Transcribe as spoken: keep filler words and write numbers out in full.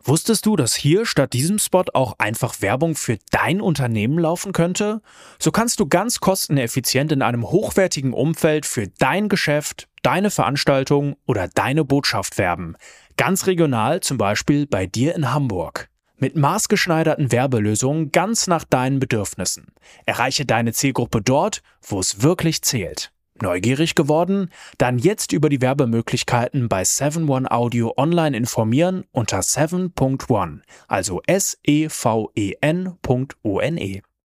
Wusstest du, dass hier statt diesem Spot auch einfach Werbung für dein Unternehmen laufen könnte? So kannst du ganz kosteneffizient in einem hochwertigen Umfeld für dein Geschäft, deine Veranstaltung oder deine Botschaft werben. Ganz regional, zum Beispiel bei dir in Hamburg. Mit maßgeschneiderten Werbelösungen ganz nach deinen Bedürfnissen. Erreiche deine Zielgruppe dort, wo es wirklich zählt. Neugierig geworden? Dann jetzt über die Werbemöglichkeiten bei seven one Audio online informieren unter seven Punkt one, also S E V E N Punkt O N E.